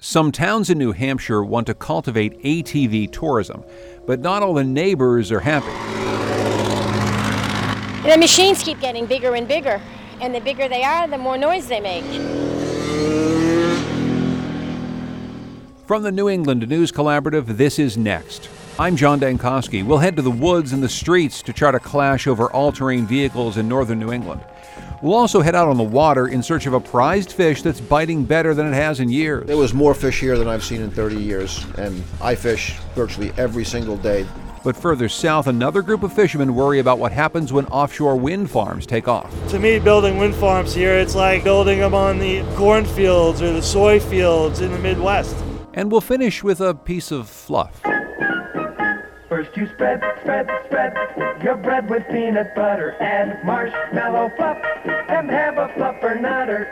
Some towns in New Hampshire want to cultivate ATV tourism, but not all the neighbors are happy. The machines keep getting bigger and bigger, and the bigger they are, the more noise they make. From the New England News Collaborative, this is Next. I'm John Dankosky. We'll head to the woods and the streets to chart a clash over all-terrain vehicles in northern New England. We'll also head out on the water in search of a prized fish that's biting better than it has in years. There was more fish here than I've seen in 30 years, and I fish virtually every single day. But further south, another group of fishermen worry about what happens when offshore wind farms take off. To me, building wind farms here, it's like building them on the cornfields or the soy fields in the Midwest. And we'll finish with a piece of fluff. First you spread your bread with peanut butter and marshmallow fluff, and have a fluffer nutter.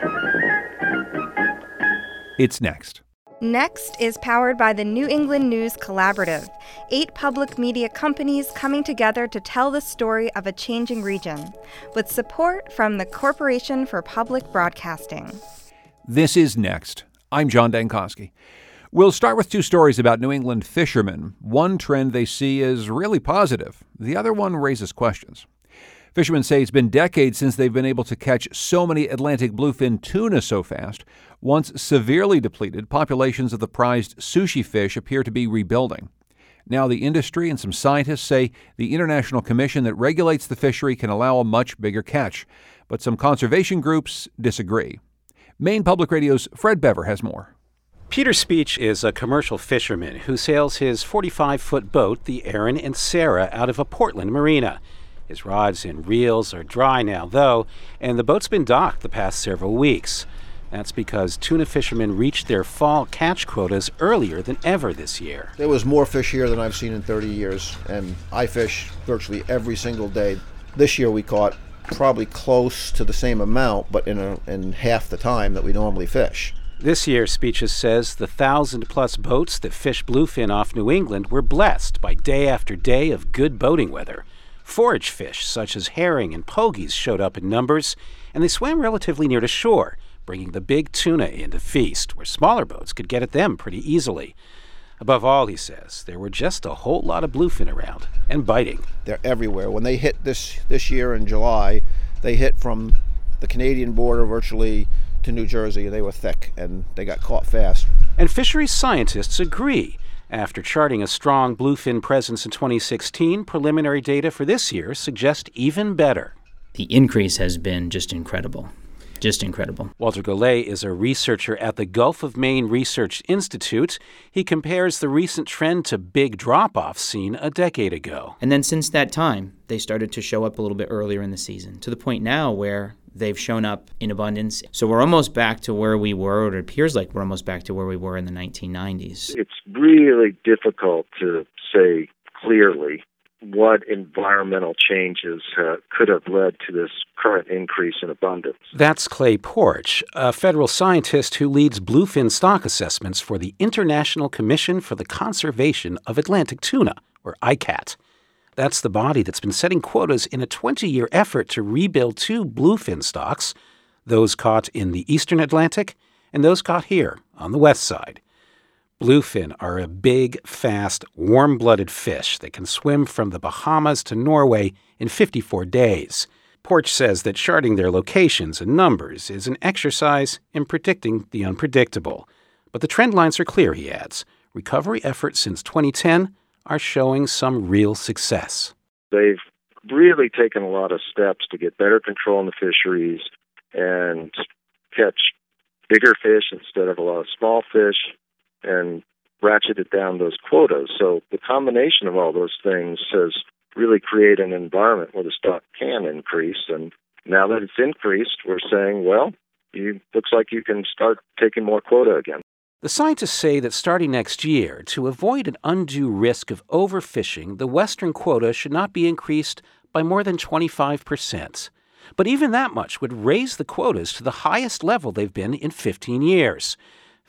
It's Next. Next is powered by the New England News Collaborative, 8 public media companies coming together to tell the story of a changing region, with support from the Corporation for Public Broadcasting. This is Next. I'm John Dankosky. We'll start with 2 stories about New England fishermen. One trend they see is really positive. The other one raises questions. Fishermen say it's been decades since they've been able to catch so many Atlantic bluefin tuna so fast. Once severely depleted, populations of the prized sushi fish appear to be rebuilding. Now the industry and some scientists say the International Commission that regulates the fishery can allow a much bigger catch. But some conservation groups disagree. Maine Public Radio's Fred Bever has more. Peter Speech is a commercial fisherman who sails his 45-foot boat, the Aaron and Sarah, out of a Portland marina. His rods and reels are dry now, though, and the boat's been docked the past several weeks. That's because tuna fishermen reached their fall catch quotas earlier than ever this year. There was more fish here than I've seen in 30 years, and I fish virtually every single day. This year we caught probably close to the same amount, but in half the time that we normally fish. This year, Speeches says the 1,000-plus boats that fish bluefin off New England were blessed by day after day of good boating weather. Forage fish such as herring and pogies showed up in numbers, and they swam relatively near to shore, bringing the big tuna in to feast, where smaller boats could get at them pretty easily. Above all, he says, there were just a whole lot of bluefin around, and biting. They're everywhere. When they hit this year in July, they hit from the Canadian border virtually to New Jersey. They were thick, and they got caught fast. And fisheries scientists agree. After charting a strong bluefin presence in 2016, preliminary data for this year suggest even better. The increase has been just incredible. Just incredible. Walter Golay is a researcher at the Gulf of Maine Research Institute. He compares the recent trend to big drop-offs seen a decade ago. And then since that time, they started to show up a little bit earlier in the season, to the point now where they've shown up in abundance. So we're almost back to where we were, or it appears like we're almost back to where we were in the 1990s. It's really difficult to say clearly what environmental changes could have led to this current increase in abundance. That's Clay Porch, a federal scientist who leads bluefin stock assessments for the International Commission for the Conservation of Atlantic Tuna, or ICAT. That's the body that's been setting quotas in a 20-year effort to rebuild 2 bluefin stocks, those caught in the eastern Atlantic and those caught here on the west side. Bluefin are a big, fast, warm-blooded fish that can swim from the Bahamas to Norway in 54 days. Porch says that charting their locations and numbers is an exercise in predicting the unpredictable. But the trend lines are clear, he adds. Recovery efforts since 2010 are showing some real success. They've really taken a lot of steps to get better control in the fisheries and catch bigger fish instead of a lot of small fish and ratcheted down those quotas. So the combination of all those things has really created an environment where the stock can increase. And now that it's increased, we're saying, well, looks like you can start taking more quota again. The scientists say that starting next year, to avoid an undue risk of overfishing, the western quota should not be increased by more than 25%. But even that much would raise the quotas to the highest level they've been in 15 years.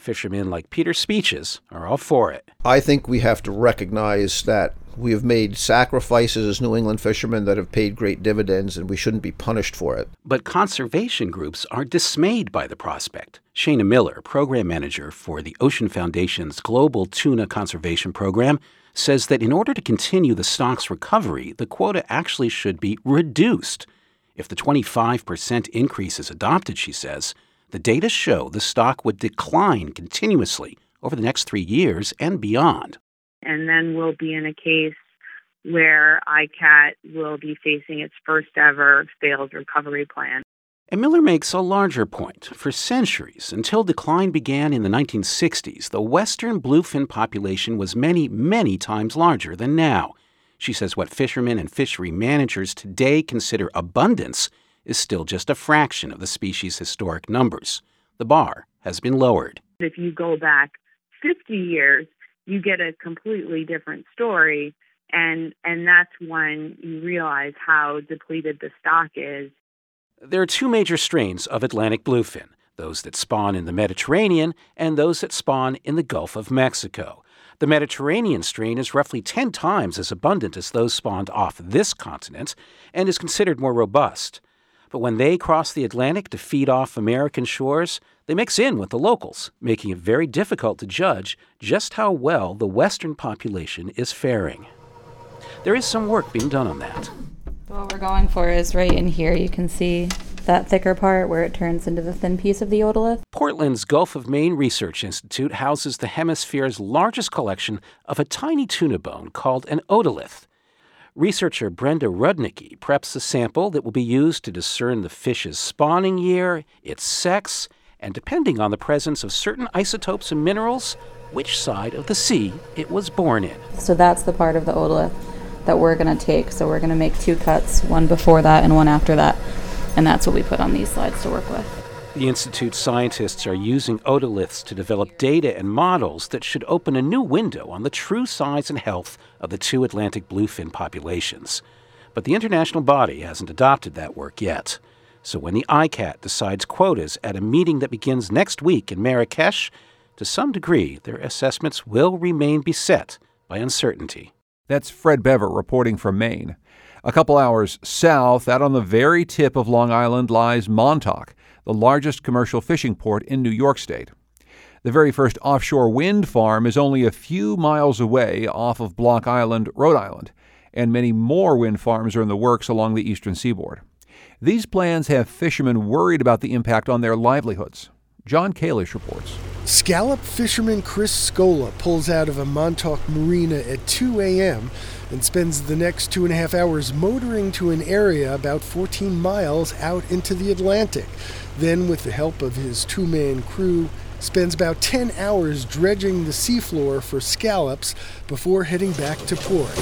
Fishermen like Peter Speeches are all for it. I think we have to recognize that we have made sacrifices as New England fishermen that have paid great dividends, and we shouldn't be punished for it. But conservation groups are dismayed by the prospect. Shana Miller, program manager for the Ocean Foundation's Global Tuna Conservation Program, says that in order to continue the stock's recovery, the quota actually should be reduced. If the 25% increase is adopted, she says, the data show the stock would decline continuously over the next 3 years and beyond. And then we'll be in a case where ICAT will be facing its first ever failed recovery plan. And Miller makes a larger point. For centuries, until decline began in the 1960s, the western bluefin population was many, many times larger than now. She says what fishermen and fishery managers today consider abundance is still just a fraction of the species' historic numbers. The bar has been lowered. If you go back 50 years, you get a completely different story, and that's when you realize how depleted the stock is. There are two major strains of Atlantic bluefin, those that spawn in the Mediterranean and those that spawn in the Gulf of Mexico. The Mediterranean strain is roughly 10 times as abundant as those spawned off this continent and is considered more robust. But when they cross the Atlantic to feed off American shores, they mix in with the locals, making it very difficult to judge just how well the western population is faring. There is some work being done on that. What we're going for is right in here. You can see that thicker part where it turns into the thin piece of the otolith. Portland's Gulf of Maine Research Institute houses the hemisphere's largest collection of a tiny tuna bone called an otolith. Researcher Brenda Rudnicki preps a sample that will be used to discern the fish's spawning year, its sex, and depending on the presence of certain isotopes and minerals, which side of the sea it was born in. So that's the part of the otolith that we're going to take. So we're going to make 2 cuts, one before that and one after that. And that's what we put on these slides to work with. The Institute's scientists are using otoliths to develop data and models that should open a new window on the true size and health of the 2 Atlantic bluefin populations. But the international body hasn't adopted that work yet. So when the ICAT decides quotas at a meeting that begins next week in Marrakesh, to some degree, their assessments will remain beset by uncertainty. That's Fred Bever reporting from Maine. A couple hours south, out on the very tip of Long Island, lies Montauk, the largest commercial fishing port in New York State. The very first offshore wind farm is only a few miles away off of Block Island, Rhode Island, and many more wind farms are in the works along the eastern seaboard. These plans have fishermen worried about the impact on their livelihoods. John Kalish reports. Scallop fisherman Chris Scola pulls out of a Montauk marina at 2 a.m. and spends the next 2.5 hours motoring to an area about 14 miles out into the Atlantic. Then, with the help of his 2-man crew, spends about 10 hours dredging the seafloor for scallops before heading back to port.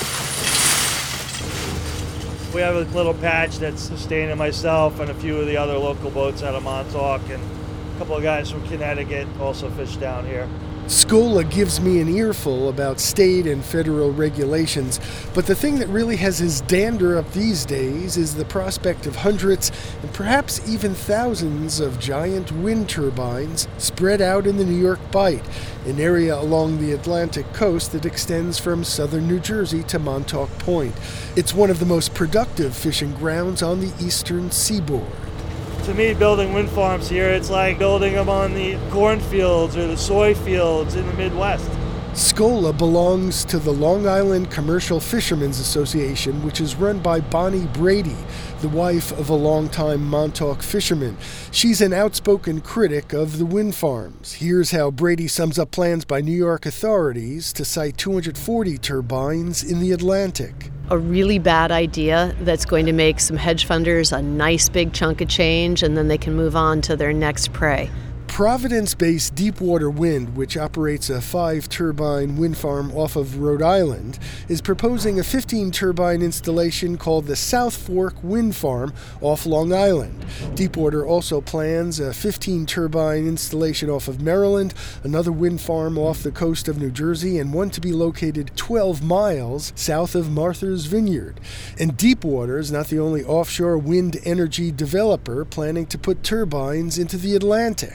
We have a little patch that's sustaining myself and a few of the other local boats out of Montauk, and a couple of guys from Connecticut also fish down here. Scola gives me an earful about state and federal regulations, but the thing that really has his dander up these days is the prospect of hundreds and perhaps even thousands of giant wind turbines spread out in the New York Bight, an area along the Atlantic coast that extends from southern New Jersey to Montauk Point. It's one of the most productive fishing grounds on the eastern seaboard. To me, building wind farms here, it's like building them on the cornfields or the soy fields in the Midwest. Scola belongs to the Long Island Commercial Fishermen's Association, which is run by Bonnie Brady, the wife of a longtime Montauk fisherman. She's an outspoken critic of the wind farms. Here's how Brady sums up plans by New York authorities to site 240 turbines in the Atlantic. A really bad idea that's going to make some hedge funders a nice big chunk of change, and then they can move on to their next prey. Providence-based Deepwater Wind, which operates a 5-turbine wind farm off of Rhode Island, is proposing a 15-turbine installation called the South Fork Wind Farm off Long Island. Deepwater also plans a 15-turbine installation off of Maryland, another wind farm off the coast of New Jersey, and one to be located 12 miles south of Martha's Vineyard. And Deepwater is not the only offshore wind energy developer planning to put turbines into the Atlantic.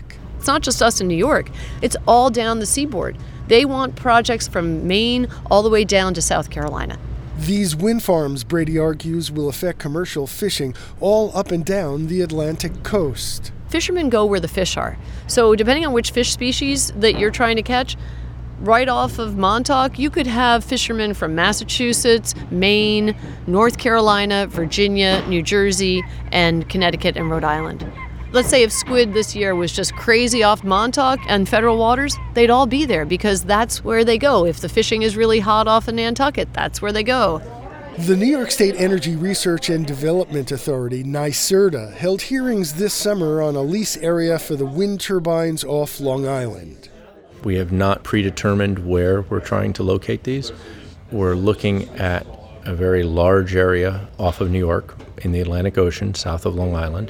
It's not just us in New York. It's all down the seaboard. They want projects from Maine all the way down to South Carolina. These wind farms, Brady argues, will affect commercial fishing all up and down the Atlantic coast. Fishermen go where the fish are. So depending on which fish species that you're trying to catch, right off of Montauk, you could have fishermen from Massachusetts, Maine, North Carolina, Virginia, New Jersey, and Connecticut and Rhode Island. Let's say if squid this year was just crazy off Montauk and federal waters, they'd all be there because that's where they go. If the fishing is really hot off of Nantucket, that's where they go. The New York State Energy Research and Development Authority, NYSERDA, held hearings this summer on a lease area for the wind turbines off Long Island. We have not predetermined where we're trying to locate these. We're looking at a very large area off of New York in the Atlantic Ocean, south of Long Island.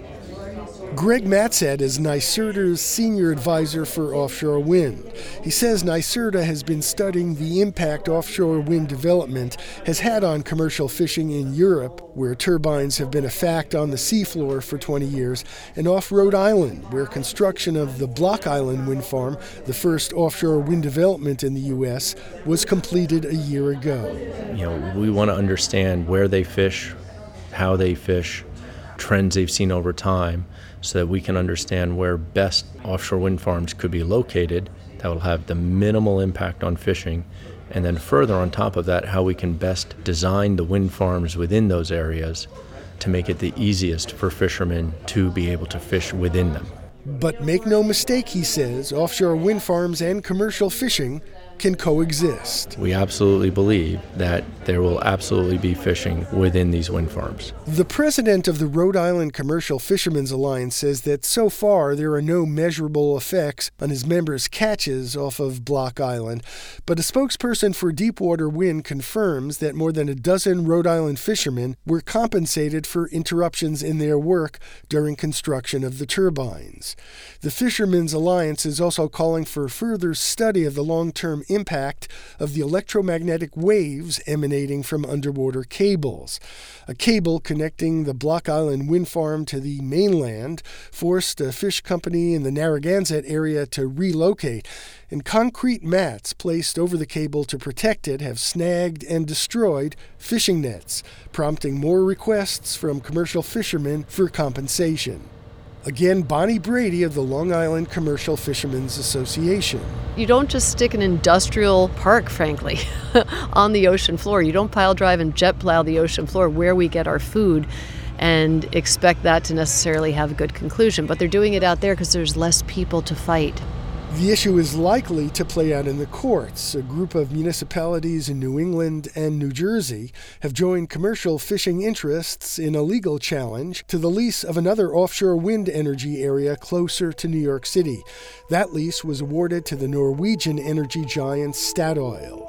Greg Matzad is NYSERDA's senior advisor for offshore wind. He says NYSERDA has been studying the impact offshore wind development has had on commercial fishing in Europe, where turbines have been a fact on the seafloor for 20 years, and off Rhode Island, where construction of the Block Island wind farm, the first offshore wind development in the U.S., was completed a year ago. We want to understand where they fish, how they fish, trends they've seen over time, so that we can understand where best offshore wind farms could be located that will have the minimal impact on fishing, and then further on top of that, how we can best design the wind farms within those areas to make it the easiest for fishermen to be able to fish within them. But make no mistake, he says, offshore wind farms and commercial fishing can coexist. We absolutely believe that there will absolutely be fishing within these wind farms. The president of the Rhode Island Commercial Fishermen's Alliance says that so far there are no measurable effects on his members' catches off of Block Island, but a spokesperson for Deepwater Wind confirms that more than a dozen Rhode Island fishermen were compensated for interruptions in their work during construction of the turbines. The Fishermen's Alliance is also calling for further study of the long-term impact of the electromagnetic waves emanating from underwater cables. A cable connecting the Block Island wind farm to the mainland forced a fish company in the Narragansett area to relocate, and concrete mats placed over the cable to protect it have snagged and destroyed fishing nets, prompting more requests from commercial fishermen for compensation. Again, Bonnie Brady of the Long Island Commercial Fishermen's Association. You don't just stick an industrial park, frankly, on the ocean floor. You don't pile drive and jet plow the ocean floor where we get our food and expect that to necessarily have a good conclusion. But they're doing it out there because there's less people to fight. The issue is likely to play out in the courts. A group of municipalities in New England and New Jersey have joined commercial fishing interests in a legal challenge to the lease of another offshore wind energy area closer to New York City. That lease was awarded to the Norwegian energy giant Statoil.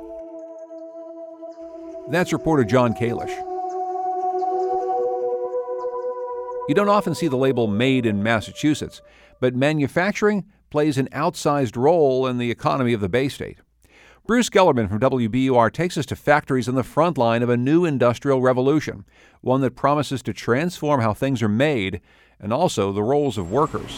That's reporter John Kalish. You don't often see the label Made in Massachusetts, but manufacturing plays an outsized role in the economy of the Bay State. Bruce Gellerman from WBUR takes us to factories on the front line of a new industrial revolution, one that promises to transform how things are made and also the roles of workers.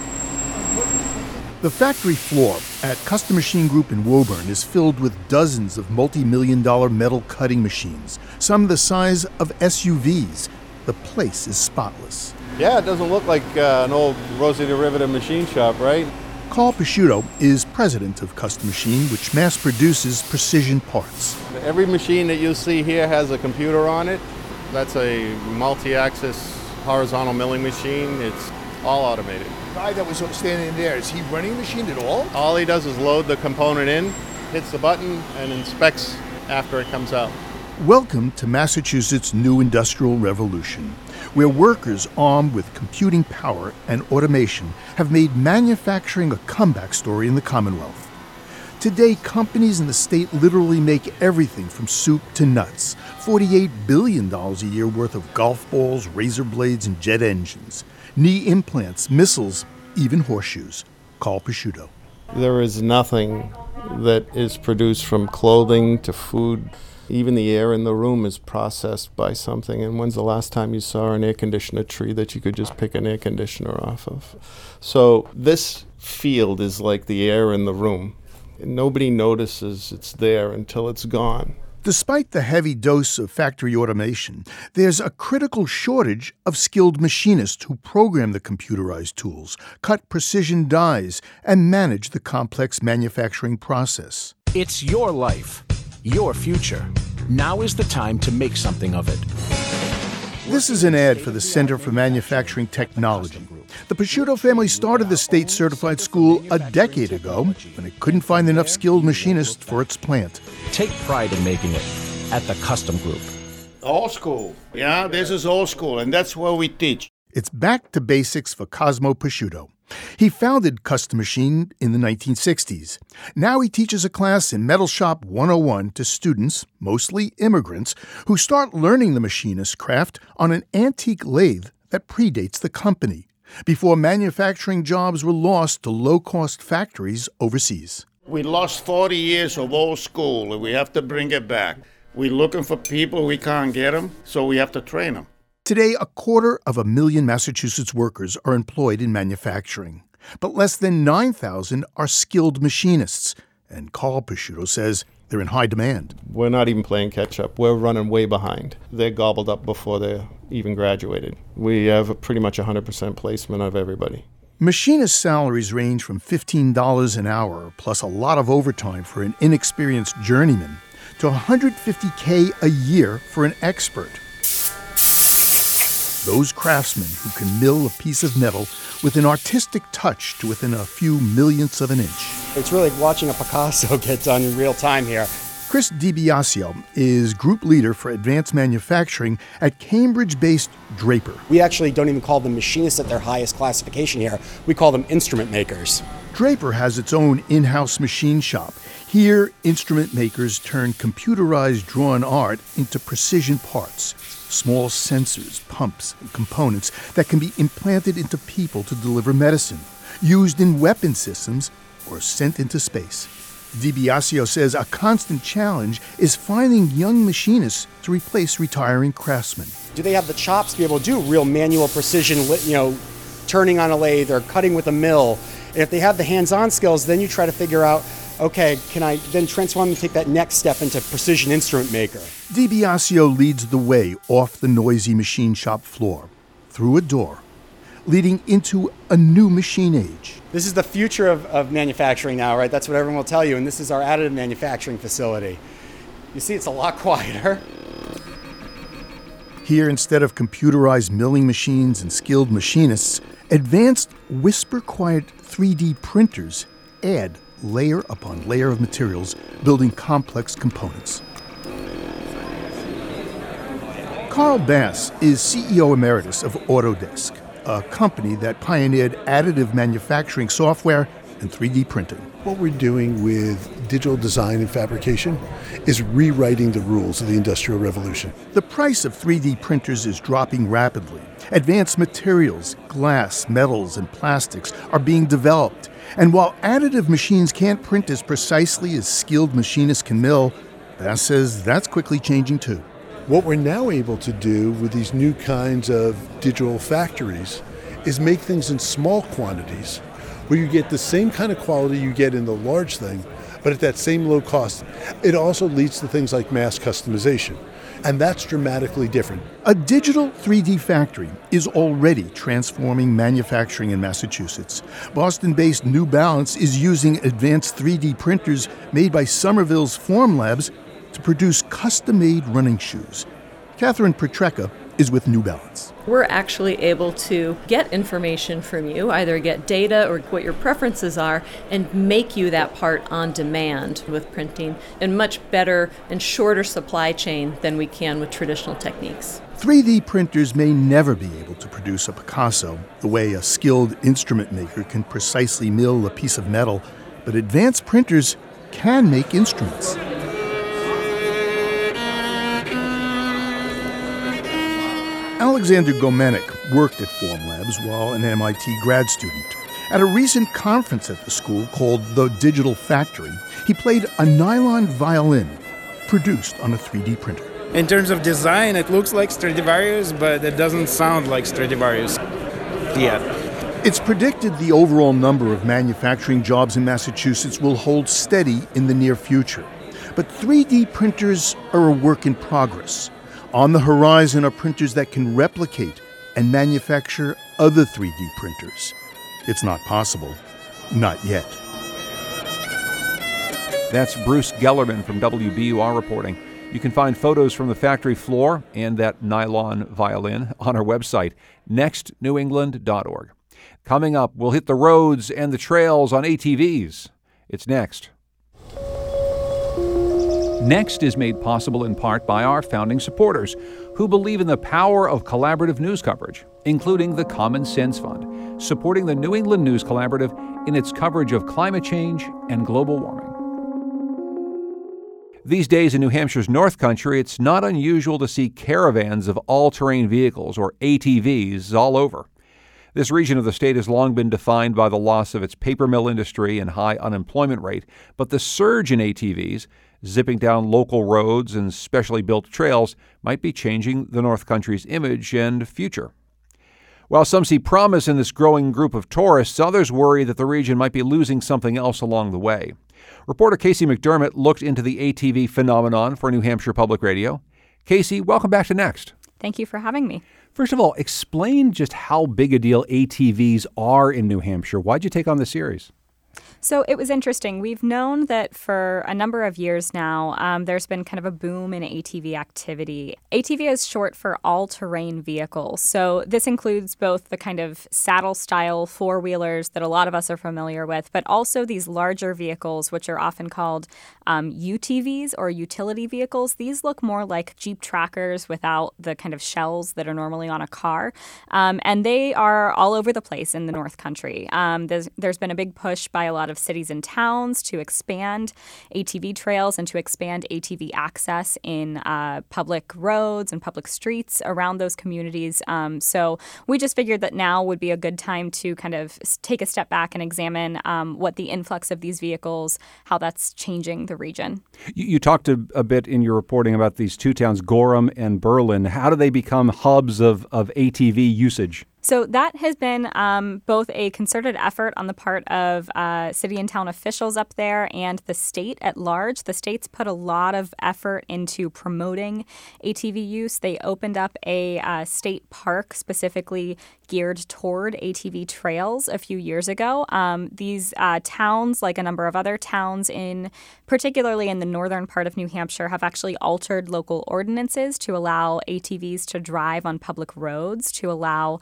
The factory floor at Custom Machine Group in Woburn is filled with dozens of multi-million-dollar metal cutting machines, some the size of SUVs. The place is spotless. Yeah, it doesn't look like an old Rosie the Riveter machine shop, right? Carl Pisciuto is president of Custom Machine, which mass produces precision parts. Every machine that you see here has a computer on it. That's a multi-axis horizontal milling machine. It's all automated. The guy that was standing there, is he running the machine at all? All he does is load the component in, hits the button, and inspects after it comes out. Welcome to Massachusetts' new industrial revolution, where workers armed with computing power and automation have made manufacturing a comeback story in the Commonwealth. Today, companies in the state literally make everything from soup to nuts. $48 billion a year worth of golf balls, razor blades, and jet engines. Knee implants, missiles, even horseshoes. Carl Pisciuto. There is nothing that is produced from clothing to food. Even the air in the room is processed by something. And when's the last time you saw an air conditioner tree that you could just pick an air conditioner off of? So this field is like the air in the room. Nobody notices it's there until it's gone. Despite the heavy dose of factory automation, there's a critical shortage of skilled machinists who program the computerized tools, cut precision dies, and manage the complex manufacturing process. It's your life, your future. Now is the time to make something of it. This is an ad for the Center for Manufacturing Technology. The Picciuto family started the state-certified school a decade ago when it couldn't find enough skilled machinists for its plant. Take pride in making it at the Custom Group. Old school. Yeah, this is old school, and that's what we teach. It's back to basics for Cosmo Picciuto. He founded Custom Machine in the 1960s. Now he teaches a class in Metal Shop 101 to students, mostly immigrants, who start learning the machinist craft on an antique lathe that predates the company, before manufacturing jobs were lost to low-cost factories overseas. We lost 40 years of old school, and we have to bring it back. We're looking for people, we can't get them, so we have to train them. Today, 250,000 Massachusetts workers are employed in manufacturing, but less than 9,000 are skilled machinists, and Carl Picciuto says they're in high demand. We're not even playing catch-up. We're running way behind. They're gobbled up before they're even graduated. We have pretty much 100% placement of everybody. Machinist salaries range from $15 an hour, plus a lot of overtime for an inexperienced journeyman, to $150K a year for an expert. Those craftsmen who can mill a piece of metal with an artistic touch to within a few millionths of an inch. It's really like watching a Picasso get done in real time here. Chris DiBiasio is group leader for advanced manufacturing at Cambridge-based Draper. We actually don't even call them machinists at their highest classification here. We call them instrument makers. Draper has its own in-house machine shop. Here, instrument makers turn computerized drawn art into precision parts, small sensors, pumps, and components that can be implanted into people to deliver medicine, used in weapon systems, or sent into space. DiBiasio says a constant challenge is finding young machinists to replace retiring craftsmen. Do they have the chops to be able to do real manual precision, turning on a lathe or cutting with a mill? And if they have the hands-on skills, then you try to figure out, okay, can I then transform and take that next step into precision instrument maker? DiBiasio leads the way off the noisy machine shop floor, through a door, leading into a new machine age. This is the future of manufacturing now, right? That's what everyone will tell you, and this is our additive manufacturing facility. You see, it's a lot quieter. Here, instead of computerized milling machines and skilled machinists, advanced whisper-quiet 3D printers add layer upon layer of materials, building complex components. Carl Bass is CEO Emeritus of Autodesk, a company that pioneered additive manufacturing software and 3D printing. What we're doing with digital design and fabrication is rewriting the rules of the Industrial Revolution. The price of 3D printers is dropping rapidly. Advanced materials, glass, metals, and plastics are being developed. And while additive machines can't print as precisely as skilled machinists can mill, Bass says that's quickly changing too. What we're now able to do with these new kinds of digital factories is make things in small quantities where you get the same kind of quality you get in the large thing, but at that same low cost. It also leads to things like mass customization, and that's dramatically different. A digital 3D factory is already transforming manufacturing in Massachusetts. Boston-based New Balance is using advanced 3D printers made by Somerville's Formlabs to produce custom-made running shoes. Catherine Petrecka is with New Balance. We're actually able to get information from you, either get data or what your preferences are, and make you that part on demand with printing in much better and shorter supply chain than we can with traditional techniques. 3D printers may never be able to produce a Picasso the way a skilled instrument maker can precisely mill a piece of metal, but advanced printers can make instruments. Alexander Gomenik worked at Formlabs while an MIT grad student. At a recent conference at the school called The Digital Factory, he played a nylon violin produced on a 3D printer. In terms of design, it looks like Stradivarius, but it doesn't sound like Stradivarius yet. It's predicted the overall number of manufacturing jobs in Massachusetts will hold steady in the near future. But 3D printers are a work in progress. On the horizon are printers that can replicate and manufacture other 3D printers. It's not possible. Not yet. That's Bruce Gellerman from WBUR reporting. You can find photos from the factory floor and that nylon violin on our website, nextnewengland.org. Coming up, we'll hit the roads and the trails on ATVs. It's next. Next is made possible in part by our founding supporters who believe in the power of collaborative news coverage, including the Common Sense Fund, supporting the New England News Collaborative in its coverage of climate change and global warming. These days in New Hampshire's North Country, it's not unusual to see caravans of all-terrain vehicles, or ATVs, all over. This region of the state has long been defined by the loss of its paper mill industry and high unemployment rate, but the surge in ATVs, zipping down local roads and specially built trails, might be changing the North Country's image and future. While some see promise in this growing group of tourists, others worry that the region might be losing something else along the way. Reporter Casey McDermott looked into the ATV phenomenon for New Hampshire Public Radio. Casey, welcome back to Next. Thank you for having me. First of all, explain just how big a deal ATVs are in New Hampshire. Why'd you take on this series? So it was interesting. We've known that for a number of years now, there's been kind of a boom in ATV activity. ATV is short for all-terrain vehicles. So this includes both the kind of saddle-style four-wheelers that a lot of us are familiar with, but also these larger vehicles, which are often called UTVs or utility vehicles. These look more like Jeep Trackers without the kind of shells that are normally on a car. And they are all over the place in the North Country. There's been a big push by a lot of cities and towns to expand ATV trails and to expand ATV access in public roads and public streets around those communities. So we just figured that now would be a good time to kind of take a step back and examine what the influx of these vehicles, how that's changing the region. You talked a bit in your reporting about these two towns, Gorham and Berlin. How do they become hubs of ATV usage? So that has been both a concerted effort on the part of city and town officials up there and the state at large. The state's put a lot of effort into promoting ATV use. They opened up a state park specifically geared toward ATV trails a few years ago. These towns, like a number of other towns particularly in the northern part of New Hampshire, have actually altered local ordinances to allow ATVs to drive on public roads, to allow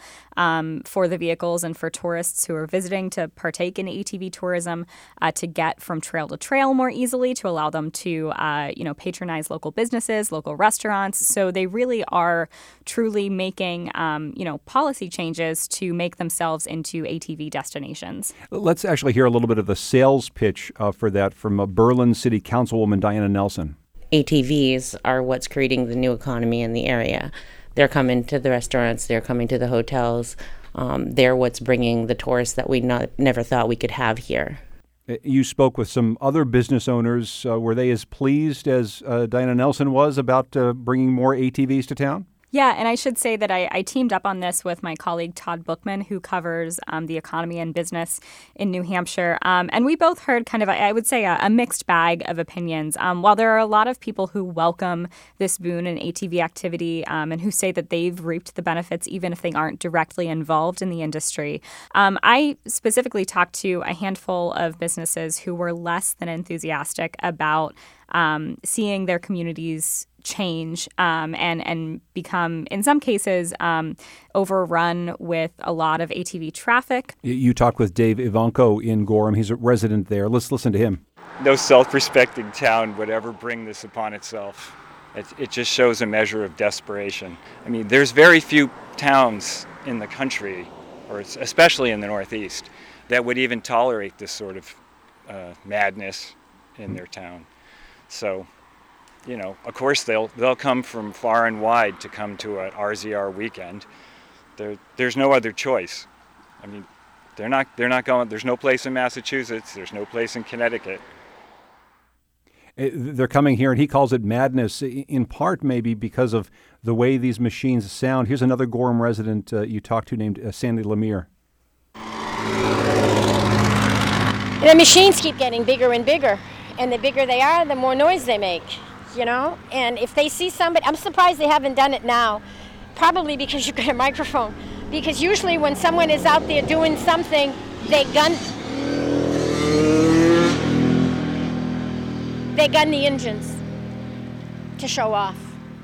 for the vehicles and for tourists who are visiting to partake in ATV tourism to get from trail to trail more easily, to allow them to patronize local businesses, local restaurants. So they really are truly making policy changes to make themselves into ATV destinations. Let's actually hear a little bit of the sales pitch for that from Berlin City Councilwoman Diana Nelson. ATVs are what's creating the new economy in the area. They're coming to the restaurants, they're coming to the hotels. They're what's bringing the tourists that we never thought we could have here. You spoke with some other business owners. Were they as pleased as Diana Nelson was about bringing more ATVs to town? Yeah, and I should say that I teamed up on this with my colleague Todd Bookman, who covers the economy and business in New Hampshire. And we both heard kind of, I would say, a mixed bag of opinions. While there are a lot of people who welcome this boon in ATV activity and who say that they've reaped the benefits even if they aren't directly involved in the industry, I specifically talked to a handful of businesses who were less than enthusiastic about seeing their communities change and become, in some cases, overrun with a lot of ATV traffic. You talked with Dave Ivanko in Gorham. He's a resident there. Let's listen to him. No self-respecting town would ever bring this upon itself. It just shows a measure of desperation. I mean, there's very few towns in the country, or especially in the Northeast, that would even tolerate this sort of madness in their town. So, of course they'll come from far and wide to come to an RZR weekend. There's no other choice. I mean, they're not going. There's no place in Massachusetts. There's no place in Connecticut. They're coming here, and he calls it madness, in part maybe because of the way these machines sound. Here's another Gorham resident you talked to named Sandy Lemire. The machines keep getting bigger and bigger, and the bigger they are, the more noise they make, you know? And if they see somebody, I'm surprised they haven't done it now, probably because you've got a microphone. Because usually when someone is out there doing something, they gun the engines to show off.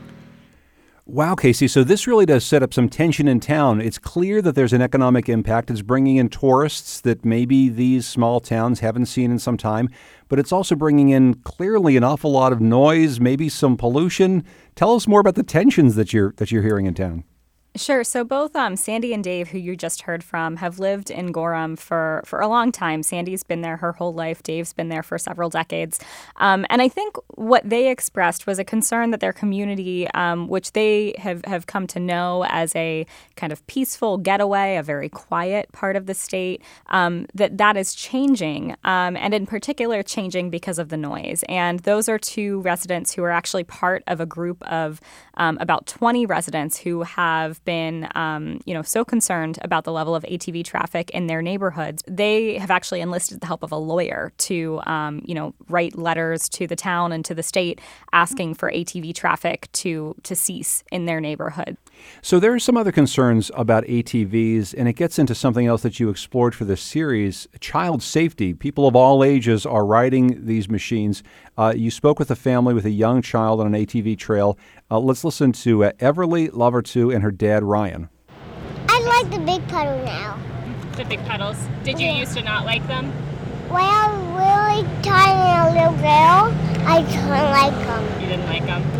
Wow, Casey. So this really does set up some tension in town. It's clear that there's an economic impact. It's bringing in tourists that maybe these small towns haven't seen in some time, but it's also bringing in clearly an awful lot of noise, maybe some pollution. Tell us more about the tensions that you're hearing in town. Sure. So both Sandy and Dave, who you just heard from, have lived in Gorham for a long time. Sandy's been there her whole life. Dave's been there for several decades. And I think what they expressed was a concern that their community, which they have come to know as a kind of peaceful getaway, a very quiet part of the state, that is changing, and in particular changing because of the noise. And those are two residents who are actually part of a group of about 20 residents who have been, so concerned about the level of ATV traffic in their neighborhoods. They have actually enlisted the help of a lawyer to, write letters to the town and to the state asking for ATV traffic to cease in their neighborhood. So there are some other concerns about ATVs, and it gets into something else that you explored for this series, child safety. People of all ages are riding these machines. You spoke with a family with a young child on an ATV trail. Let's listen to Everly Lovertu and her dad, Ryan. I like the big pedal now. The big pedals. Did you used to not like them? When I was really tiny and a little girl, I didn't like them. You didn't like them?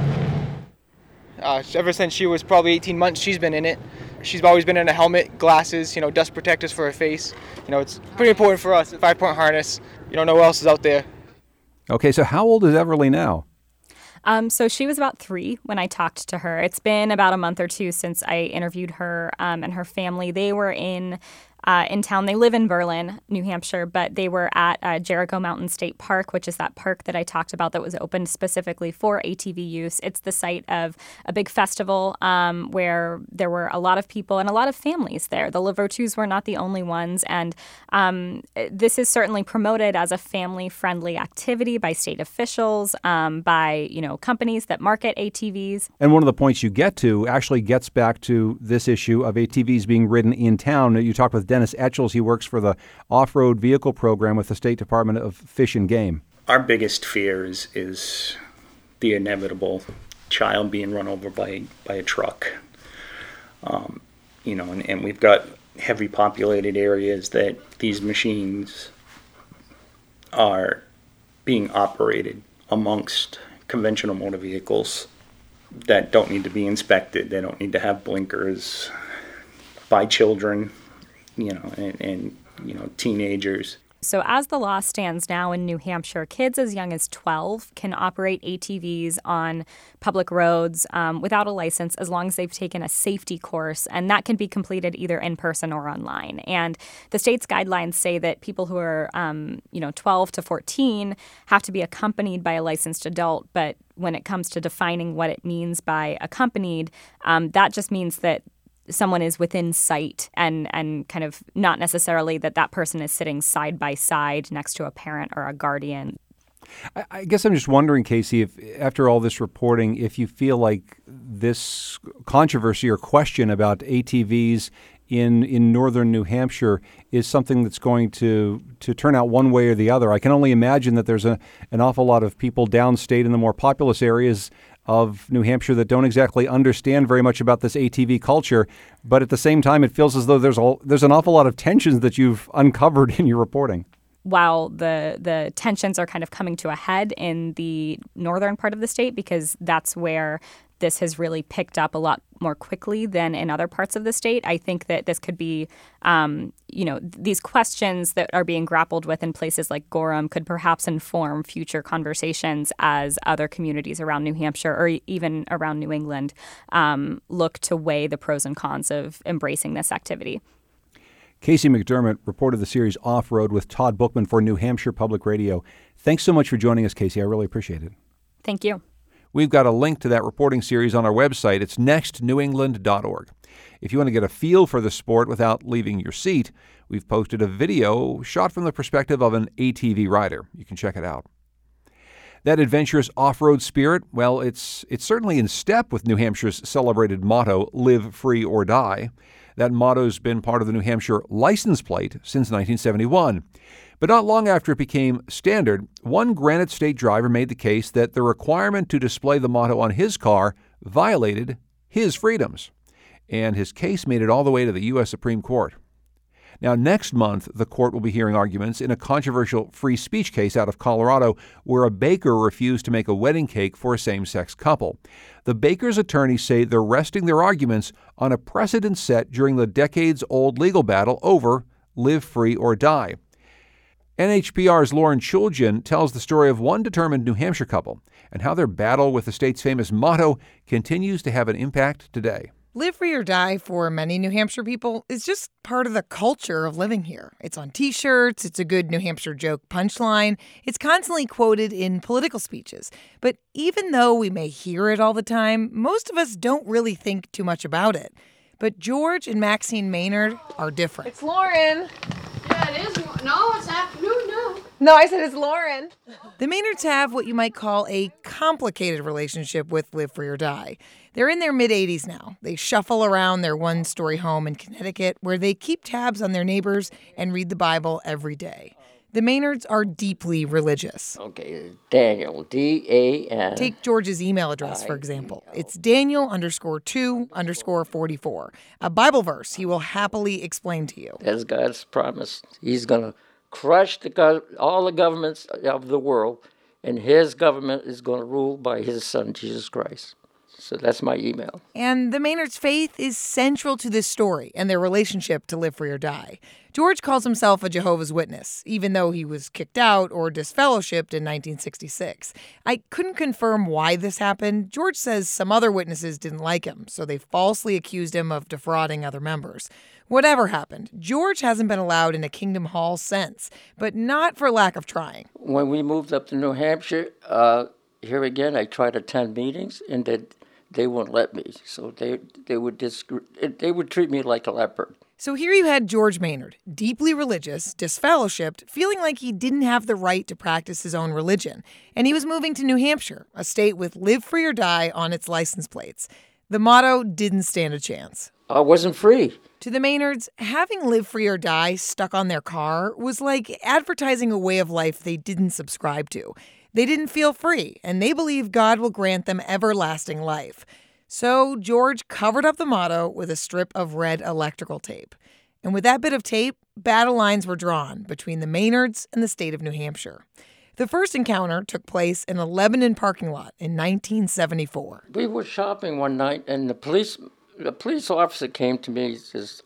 No. Ever since she was probably 18 months, she's been in it. She's always been in a helmet, glasses, dust protectors for her face. It's pretty important for us. 5-point harness. You don't know what else is out there. Okay, so how old is Everly now? So she was about 3 when I talked to her. It's been about a month or 2 since I interviewed her and her family. They were in town. They live in Berlin, New Hampshire, but they were at Jericho Mountain State Park, which is that park that I talked about that was opened specifically for ATV use. It's the site of a big festival where there were a lot of people and a lot of families there. The Lovertus were not the only ones, and this is certainly promoted as a family-friendly activity by state officials, by companies that market ATVs. And one of the points you get to actually gets back to this issue of ATVs being ridden in town. You talked with Dennis Etchels. He works for the off-road vehicle program with the State Department of Fish and Game. Our biggest fear is the inevitable child being run over by a truck. And we've got heavy populated areas that these machines are being operated amongst conventional motor vehicles that don't need to be inspected. They don't need to have blinkers, by children, and teenagers. So as the law stands now in New Hampshire, kids as young as 12 can operate ATVs on public roads without a license as long as they've taken a safety course, and that can be completed either in person or online. And the state's guidelines say that people who are 12 to 14 have to be accompanied by a licensed adult, but when it comes to defining what it means by accompanied, that just means that someone is within sight and kind of not necessarily that person is sitting side by side next to a parent or a guardian. I guess I'm just wondering, Casey, if after all this reporting, if you feel like this controversy or question about ATVs in northern New Hampshire is something that's going to turn out one way or the other. I can only imagine that there's an awful lot of people downstate in the more populous areas of New Hampshire that don't exactly understand very much about this ATV culture, but at the same time, it feels as though there's an awful lot of tensions that you've uncovered in your reporting. While the tensions are kind of coming to a head in the northern part of the state, because that's where this has really picked up a lot more quickly than in other parts of the state. I think that this could be, these questions that are being grappled with in places like Gorham could perhaps inform future conversations as other communities around New Hampshire or even around New England look to weigh the pros and cons of embracing this activity. Casey McDermott reported the series Off-Road with Todd Bookman for New Hampshire Public Radio. Thanks so much for joining us, Casey. I really appreciate it. Thank you. We've got a link to that reporting series on our website. It's nextnewengland.org. If you want to get a feel for the sport without leaving your seat, we've posted a video shot from the perspective of an ATV rider. You can check it out. That adventurous off-road spirit, well, it's certainly in step with New Hampshire's celebrated motto, Live Free or Die. That motto's been part of the New Hampshire license plate since 1971. But not long after it became standard, one Granite State driver made the case that the requirement to display the motto on his car violated his freedoms. And his case made it all the way to the U.S. Supreme Court. Now, next month, the court will be hearing arguments in a controversial free speech case out of Colorado where a baker refused to make a wedding cake for a same-sex couple. The baker's attorneys say they're resting their arguments on a precedent set during the decades-old legal battle over Live Free or Die. NHPR's Lauren Chulgin tells the story of one determined New Hampshire couple and how their battle with the state's famous motto continues to have an impact today. Live Free or Die for many New Hampshire people is just part of the culture of living here. It's on T-shirts, it's a good New Hampshire joke punchline, it's constantly quoted in political speeches. But even though we may hear it all the time, most of us don't really think too much about it. But George and Maxine Maynard are different. It's Lauren. Yeah, it is. No, it's afternoon, no. No, I said it's Lauren. The Maynards have what you might call a complicated relationship with Live Free or Die. They're in their mid-80s now. They shuffle around their one-story home in Connecticut where they keep tabs on their neighbors and read the Bible every day. The Maynards are deeply religious. Okay, Daniel, D-A-N. Take George's email address, for example. It's Daniel_2_44. A Bible verse he will happily explain to you. As God's promised, he's going to crush all the governments of the world, and his government is going to rule by his son, Jesus Christ. So that's my email. And the Maynards' faith is central to this story and their relationship to Live Free or Die. George calls himself a Jehovah's Witness, even though he was kicked out or disfellowshipped in 1966. I couldn't confirm why this happened. George says some other witnesses didn't like him, so they falsely accused him of defrauding other members. Whatever happened, George hasn't been allowed into Kingdom Hall since, but not for lack of trying. When we moved up to New Hampshire, here again, I tried to attend meetings, and they wouldn't let me. So they would treat me like a leper. So here you had George Maynard, deeply religious, disfellowshipped, feeling like he didn't have the right to practice his own religion. And he was moving to New Hampshire, a state with Live Free or Die on its license plates. The motto didn't stand a chance. I wasn't free. To the Maynards, having Live Free or Die stuck on their car was like advertising a way of life they didn't subscribe to. They didn't feel free, and they believe God will grant them everlasting life. So George covered up the motto with a strip of red electrical tape. And with that bit of tape, battle lines were drawn between the Maynards and the state of New Hampshire. The first encounter took place in a Lebanon parking lot in 1974. We were shopping one night, and the police officer came to me and says,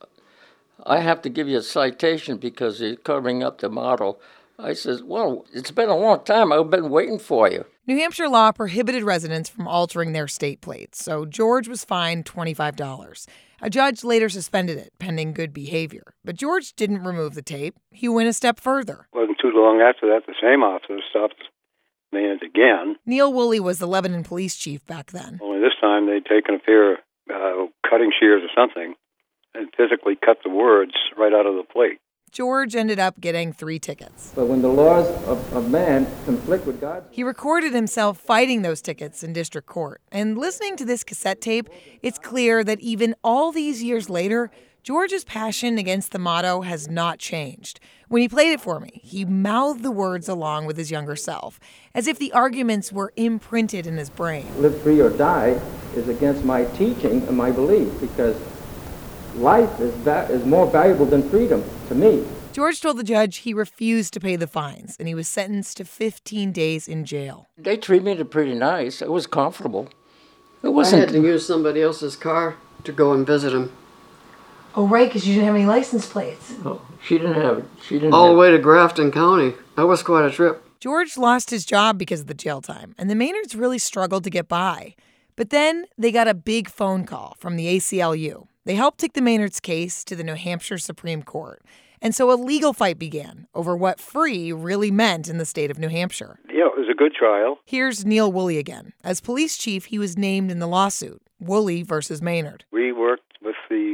I have to give you a citation because you're covering up the motto. I says, well, it's been a long time. I've been waiting for you. New Hampshire law prohibited residents from altering their state plates, so George was fined $25. A judge later suspended it, pending good behavior. But George didn't remove the tape. He went a step further. It wasn't too long after that, the same officer stopped me again. Neil Woolley was the Lebanon police chief back then. Only this time they'd taken a pair of cutting shears or something and physically cut the words right out of the plate. George ended up getting 3 tickets. But when the laws of man conflict with God... He recorded himself fighting those tickets in district court. And listening to this cassette tape, it's clear that even all these years later, George's passion against the motto has not changed. When he played it for me, he mouthed the words along with his younger self, as if the arguments were imprinted in his brain. Live free or die is against my teaching and my belief, because life is more valuable than freedom to me. George told the judge he refused to pay the fines, and he was sentenced to 15 days in jail. They treated me pretty nice. It was comfortable. It wasn't. I had to use somebody else's car to go and visit him. Oh, right, because you didn't have any license plates. Oh, she didn't have it. All the way to Grafton County. That was quite a trip. George lost his job because of the jail time, and the Maynards really struggled to get by. But then they got a big phone call from the ACLU. They helped take the Maynards' case to the New Hampshire Supreme Court. And so a legal fight began over what free really meant in the state of New Hampshire. Yeah, it was a good trial. Here's Neil Woolley again. As police chief, he was named in the lawsuit, Woolley versus Maynard. We worked with the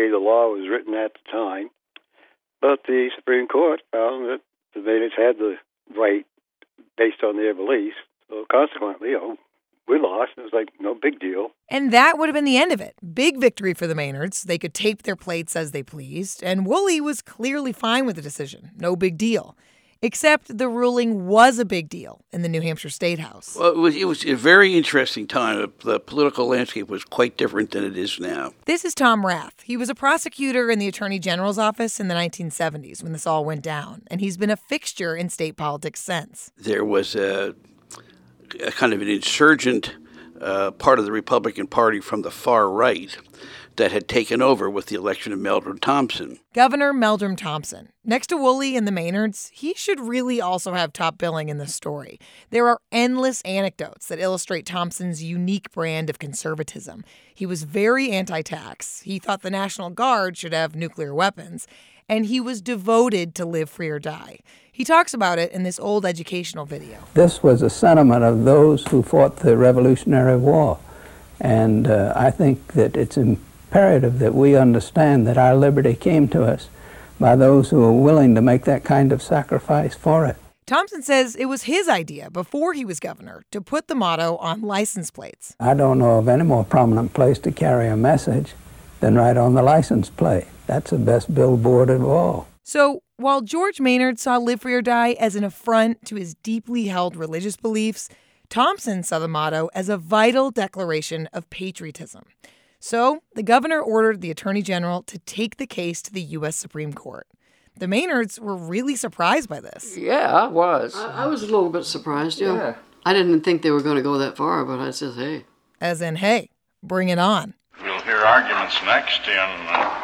the law was written at the time. But the Supreme Court found that the Maynards had the right based on their beliefs. So consequently, we lost. It was like no big deal. And that would have been the end of it. Big victory for the Maynards. They could tape their plates as they pleased. And Woolley was clearly fine with the decision. No big deal. Except the ruling was a big deal in the New Hampshire State House. Well, it was a very interesting time. The political landscape was quite different than it is now. This is Tom Rath. He was a prosecutor in the Attorney General's office in the 1970s when this all went down, and he's been a fixture in state politics since. There was a kind of an insurgent part of the Republican Party from the far right that had taken over with the election of Meldrum Thompson. Governor Meldrum Thompson. Next to Woolley and the Maynards, he should really also have top billing in this story. There are endless anecdotes that illustrate Thompson's unique brand of conservatism. He was very anti-tax. He thought the National Guard should have nuclear weapons. And he was devoted to live free or die. He talks about it in this old educational video. This was a sentiment of those who fought the Revolutionary War. And I think that it's imperative that we understand that our liberty came to us by those who were willing to make that kind of sacrifice for it. Thompson says it was his idea before he was governor to put the motto on license plates. I don't know of any more prominent place to carry a message than right on the license plate. That's the best billboard of all. So while George Maynard saw Live Free or Die as an affront to his deeply held religious beliefs, Thompson saw the motto as a vital declaration of patriotism. So the governor ordered the attorney general to take the case to the U.S. Supreme Court. The Maynards were really surprised by this. Yeah, I was. I was a little bit surprised, yeah. I didn't think they were going to go that far, but I said, hey. As in, hey, bring it on. We'll hear arguments next in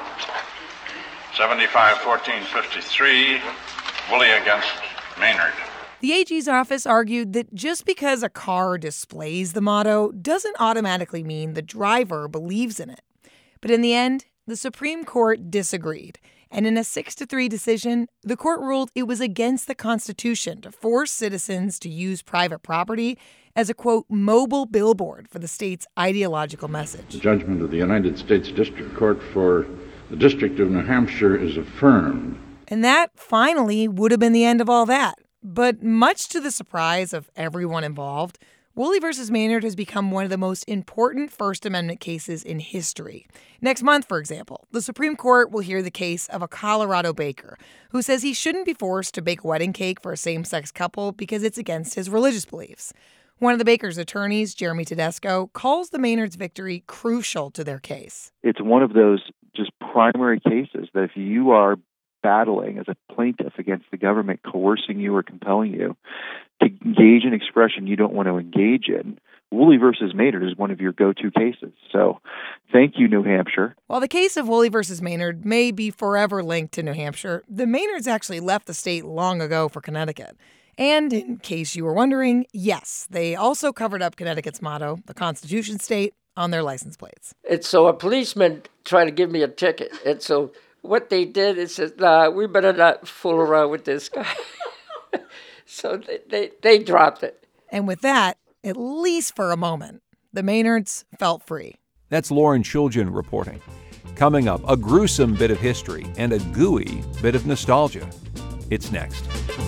75-14-53, Woolley against Maynard. The AG's office argued that just because a car displays the motto doesn't automatically mean the driver believes in it. But in the end, the Supreme Court disagreed. And in a 6-3 decision, the court ruled it was against the Constitution to force citizens to use private property as a, quote, mobile billboard for the state's ideological message. The judgment of the United States District Court for the District of New Hampshire is affirmed. And that finally would have been the end of all that. But much to the surprise of everyone involved, Woolley v. Maynard has become one of the most important First Amendment cases in history. Next month, for example, the Supreme Court will hear the case of a Colorado baker who says he shouldn't be forced to bake a wedding cake for a same-sex couple because it's against his religious beliefs. One of the baker's attorneys, Jeremy Tedesco, calls the Maynards' victory crucial to their case. It's one of those just primary cases that if you are battling as a plaintiff against the government coercing you or compelling you to engage in expression you don't want to engage in, Woolley versus Maynard is one of your go-to cases. So thank you, New Hampshire. While the case of Woolley versus Maynard may be forever linked to New Hampshire, the Maynards actually left the state long ago for Connecticut. And in case you were wondering, yes, they also covered up Connecticut's motto, the Constitution State, on their license plates. And so a policeman tried to give me a ticket. And so what they did is said, we better not fool around with this guy. So they dropped it. And with that, at least for a moment, the Maynards felt free. That's Lauren Shulgin reporting. Coming up, a gruesome bit of history and a gooey bit of nostalgia. It's next.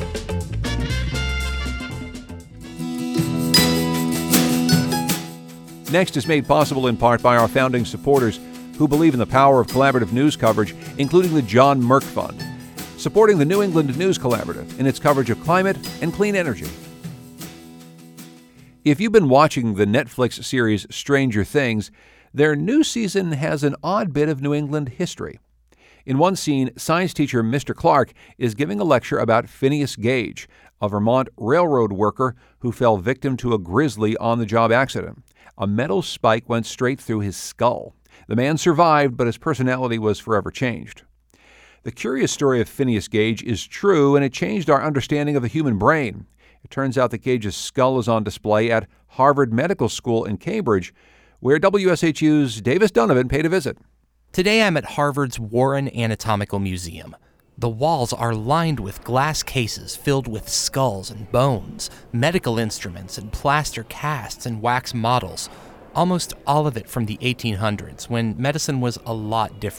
Next is made possible in part by our founding supporters who believe in the power of collaborative news coverage, including the John Merck Fund, supporting the New England News Collaborative in its coverage of climate and clean energy. If you've been watching the Netflix series Stranger Things, their new season has an odd bit of New England history. In one scene, science teacher Mr. Clark is giving a lecture about Phineas Gage, a Vermont railroad worker who fell victim to a grisly on-the-job accident. A metal spike went straight through his skull. The man survived, but his personality was forever changed. The curious story of Phineas Gage is true, and it changed our understanding of the human brain. It turns out that Gage's skull is on display at Harvard Medical School in Cambridge, where WSHU's Davis Donovan paid a visit. Today I'm at Harvard's Warren Anatomical Museum. The walls are lined with glass cases filled with skulls and bones, medical instruments and plaster casts and wax models, almost all of it from the 1800s, when medicine was a lot different.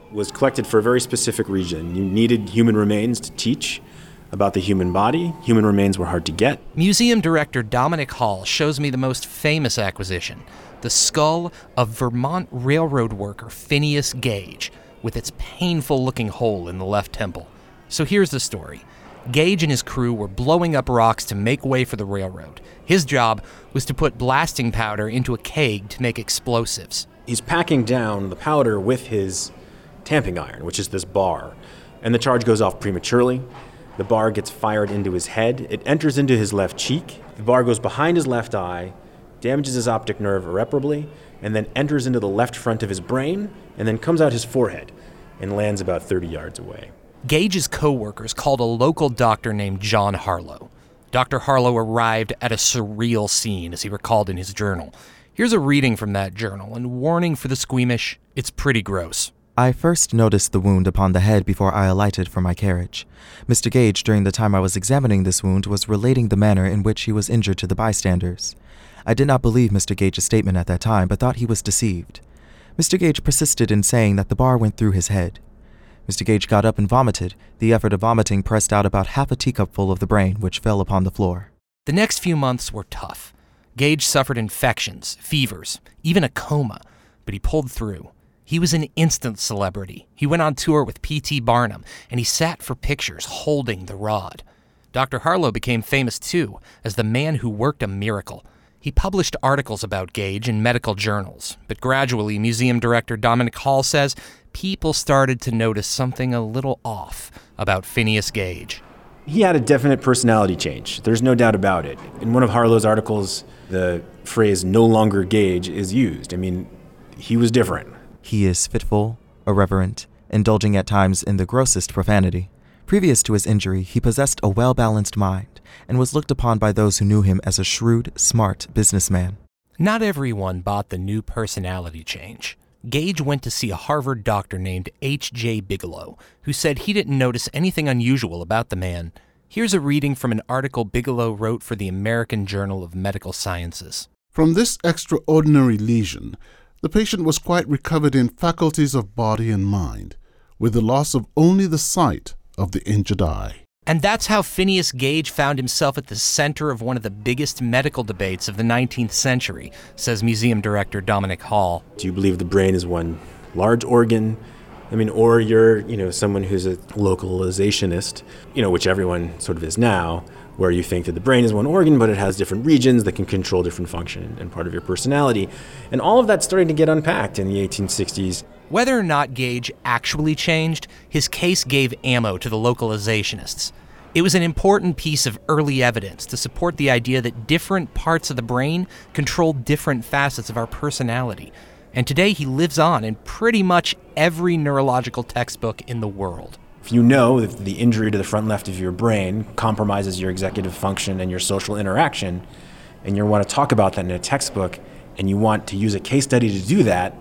was collected for a very specific reason. You needed human remains to teach about the human body. Human remains were hard to get. Museum director Dominic Hall shows me the most famous acquisition, the skull of Vermont Railroad worker Phineas Gage, with its painful-looking hole in the left temple. So here's the story. Gage and his crew were blowing up rocks to make way for the railroad. His job was to put blasting powder into a keg to make explosives. He's packing down the powder with his tamping iron, which is this bar, and the charge goes off prematurely. The bar gets fired into his head. It enters into his left cheek. The bar goes behind his left eye, damages his optic nerve irreparably, and then enters into the left front of his brain, and then comes out his forehead and lands about 30 yards away. Gage's co-workers called a local doctor named John Harlow. Dr. Harlow arrived at a surreal scene, as he recalled in his journal. Here's a reading from that journal, and warning for the squeamish, it's pretty gross. I first noticed the wound upon the head before I alighted from my carriage. Mr. Gage, during the time I was examining this wound, was relating the manner in which he was injured to the bystanders. I did not believe Mr. Gage's statement at that time, but thought he was deceived. Mr. Gage persisted in saying that the bar went through his head. Mr. Gage got up and vomited. The effort of vomiting pressed out about half a teacupful of the brain, which fell upon the floor. The next few months were tough. Gage suffered infections, fevers, even a coma, but he pulled through. He was an instant celebrity. He went on tour with P.T. Barnum, and he sat for pictures holding the rod. Dr. Harlow became famous, too, as the man who worked a miracle. He published articles about Gage in medical journals, but gradually, museum director Dominic Hall says, people started to notice something a little off about Phineas Gage. He had a definite personality change. There's no doubt about it. In one of Harlow's articles, the phrase "no longer Gage" is used. I mean, he was different. He is fitful, irreverent, indulging at times in the grossest profanity. Previous to his injury, he possessed a well-balanced mind and was looked upon by those who knew him as a shrewd, smart businessman. Not everyone bought the new personality change. Gage went to see a Harvard doctor named H.J. Bigelow, who said he didn't notice anything unusual about the man. Here's a reading from an article Bigelow wrote for the American Journal of Medical Sciences. From this extraordinary lesion, the patient was quite recovered in faculties of body and mind, with the loss of only the sight of the injured eye. And that's how Phineas Gage found himself at the center of one of the biggest medical debates of the 19th century, says museum director Dominic Hall. Do you believe the brain is one large organ? I mean, or you're, someone who's a localizationist, which everyone sort of is now, where you think that the brain is one organ, but it has different regions that can control different function and part of your personality. And all of that's starting to get unpacked in the 1860s. Whether or not Gage actually changed, his case gave ammo to the localizationists. It was an important piece of early evidence to support the idea that different parts of the brain control different facets of our personality. And today he lives on in pretty much every neurological textbook in the world. If you know that the injury to the front left of your brain compromises your executive function and your social interaction, and you want to talk about that in a textbook, and you want to use a case study to do that,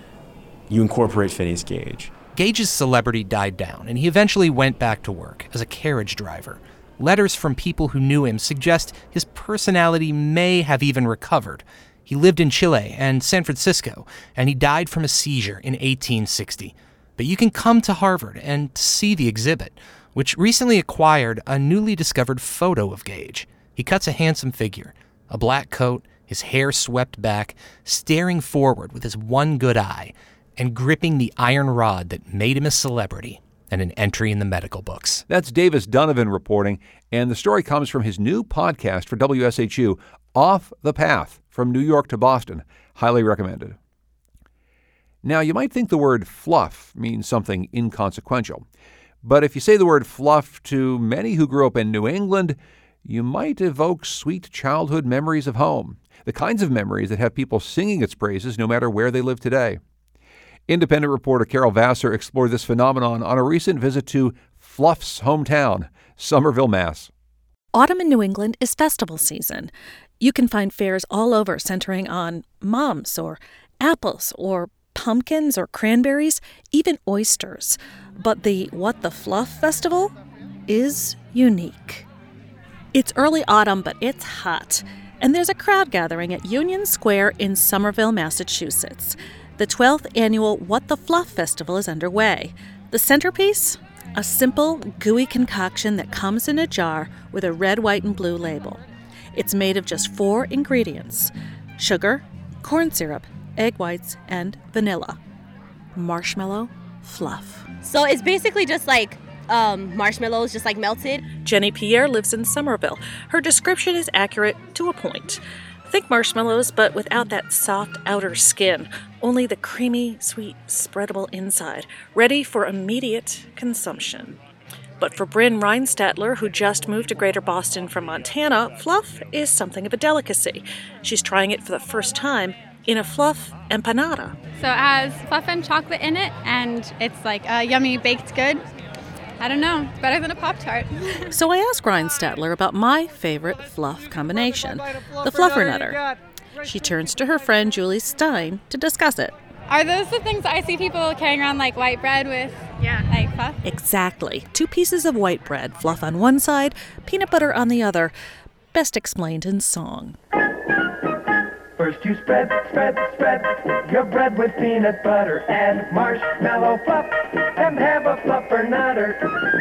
you incorporate Phineas Gage. Gage's celebrity died down, and he eventually went back to work as a carriage driver. Letters from people who knew him suggest his personality may have even recovered. He lived in Chile and San Francisco, and he died from a seizure in 1860. But you can come to Harvard and see the exhibit, which recently acquired a newly discovered photo of Gage. He cuts a handsome figure, a black coat, his hair swept back, staring forward with his one good eye, and gripping the iron rod that made him a celebrity and an entry in the medical books. That's Davis Donovan reporting, and the story comes from his new podcast for WSHU, Off the Path, from New York to Boston. Highly recommended. Now, you might think the word fluff means something inconsequential, but if you say the word fluff to many who grew up in New England, you might evoke sweet childhood memories of home, the kinds of memories that have people singing its praises no matter where they live today. Independent reporter Carol Vassar explored this phenomenon on a recent visit to Fluff's hometown, Somerville, Mass. Autumn in New England is festival season. You can find fairs all over centering on mums or apples or pumpkins or cranberries, even oysters. But the What the Fluff Festival is unique. It's early autumn, but it's hot, and there's a crowd gathering at Union Square in Somerville, Massachusetts. The 12th annual What the Fluff Festival is underway. The centerpiece? A simple, gooey concoction that comes in a jar with a red, white, and blue label. It's made of just 4 ingredients: sugar, corn syrup, egg whites, and vanilla. Marshmallow fluff. So it's basically just like marshmallows, just like melted. Jenny Pierre lives in Somerville. Her description is accurate to a point. Think marshmallows, but without that soft outer skin. Only the creamy, sweet, spreadable inside, ready for immediate consumption. But for Bryn Reinstatler, who just moved to Greater Boston from Montana, fluff is something of a delicacy. She's trying it for the first time in a fluff empanada. So it has fluff and chocolate in it, and it's like a yummy baked good. I don't know, it's better than a Pop-Tart. So I asked Reinstatler about my favorite fluff combination, the Fluffernutter. She turns to her friend Julie Stein to discuss it. Are those the things I see people carrying around, like white bread with like fluff? Exactly. 2 pieces of white bread, fluff on one side, peanut butter on the other. Best explained in song. First you spread your bread with peanut butter and marshmallow fluff, and have a fluffernutter.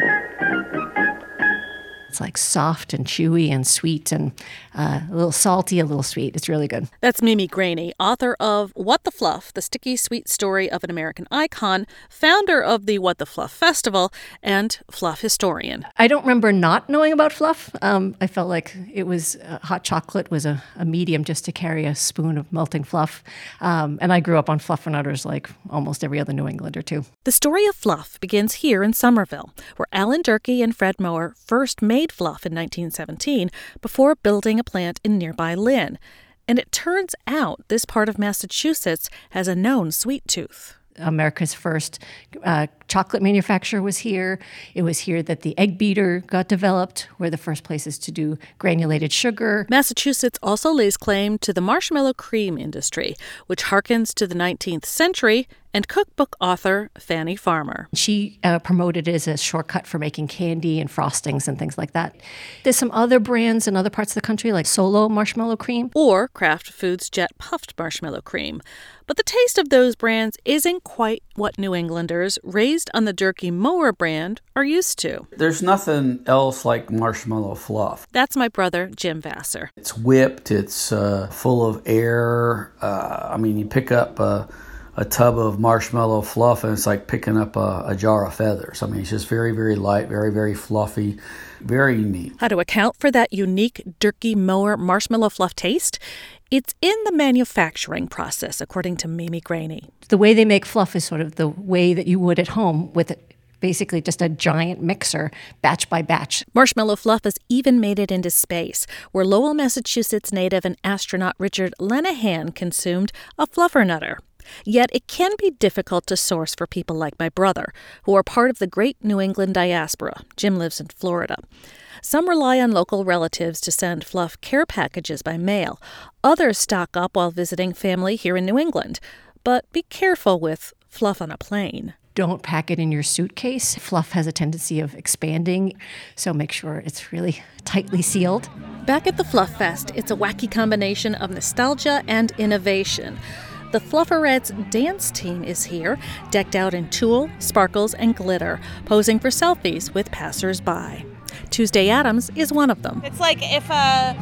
It's like soft and chewy and sweet and a little salty, a little sweet. It's really good. That's Mimi Graney, author of What the Fluff, the sticky sweet story of an American icon, founder of the What the Fluff Festival, and fluff historian. I don't remember not knowing about fluff. I felt like it was hot chocolate was a medium just to carry a spoon of melting fluff. And I grew up on Fluffernutters like almost every other New Englander too. The story of fluff begins here in Somerville, where Alan Durkee and Fred Mower first made fluff in 1917 before building a plant in nearby Lynn. And it turns out this part of Massachusetts has a known sweet tooth. America's first chocolate manufacturer was here. It was here that the egg beater got developed. We're the first places to do granulated sugar. Massachusetts also lays claim to the marshmallow cream industry, which harkens to the 19th century and cookbook author Fanny Farmer. She promoted it as a shortcut for making candy and frostings and things like that. There's some other brands in other parts of the country, like Solo Marshmallow Cream. Or Kraft Foods Jet Puffed Marshmallow Cream. But the taste of those brands isn't quite what New Englanders raised on the Durkee Mower brand are used to. There's nothing else like marshmallow fluff. That's my brother, Jim Vassar. It's whipped, it's full of air. You pick up a tub of marshmallow fluff and it's like picking up a jar of feathers. It's just very, very light, very, very fluffy, very neat. How to account for that unique Durkee Mower marshmallow fluff taste? It's in the manufacturing process, according to Mimi Graney. The way they make fluff is sort of the way that you would at home with basically just a giant mixer, batch by batch. Marshmallow fluff has even made it into space, where Lowell, Massachusetts native and astronaut Richard Lenahan consumed a fluffernutter. Yet it can be difficult to source for people like my brother, who are part of the great New England diaspora. Jim lives in Florida. Some rely on local relatives to send fluff care packages by mail. Others stock up while visiting family here in New England. But be careful with fluff on a plane. Don't pack it in your suitcase. Fluff has a tendency of expanding, so make sure it's really tightly sealed. Back at the Fluff Fest, it's a wacky combination of nostalgia and innovation. The Flufferettes dance team is here, decked out in tulle, sparkles, and glitter, posing for selfies with passers-by. Tuesday Adams is one of them. It's like if a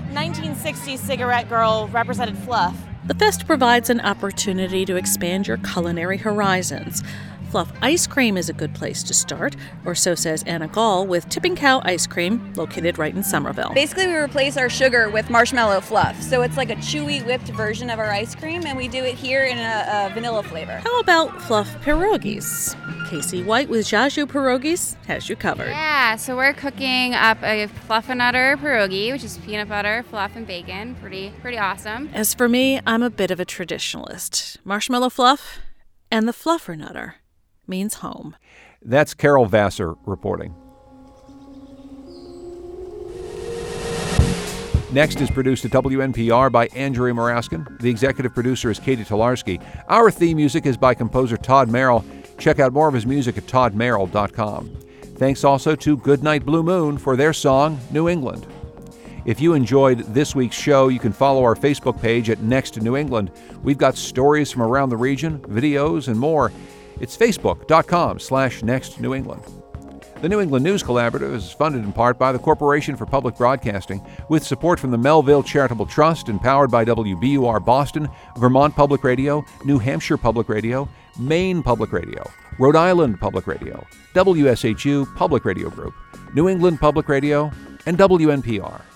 1960s cigarette girl represented fluff. The fest provides an opportunity to expand your culinary horizons. Fluff ice cream is a good place to start, or so says Anna Gall with Tipping Cow Ice Cream, located right in Somerville. Basically, we replace our sugar with marshmallow fluff. So it's like a chewy, whipped version of our ice cream, and we do it here in a vanilla flavor. How about fluff pierogies? Casey White with Jaju Pierogies has you covered. Yeah, so we're cooking up a fluffernutter pierogi, which is peanut butter, fluff, and bacon. Pretty awesome. As for me, I'm a bit of a traditionalist. Marshmallow fluff and the fluffernutter means home. That's Carol Vassar reporting. Next is produced at WNPR by Andrea Maraskin. The executive producer is Katie Tolarski. Our theme music is by composer Todd Merrill. Check out more of his music at toddmerrill.com. Thanks also to Goodnight Blue Moon for their song, New England. If you enjoyed this week's show, you can follow our Facebook page at Next New England. We've got stories from around the region, videos, and more. It's facebook.com/Next New England. The New England News Collaborative is funded in part by the Corporation for Public Broadcasting, with support from the Melville Charitable Trust and powered by WBUR Boston, Vermont Public Radio, New Hampshire Public Radio, Maine Public Radio, Rhode Island Public Radio, WSHU Public Radio Group, New England Public Radio, and WNPR.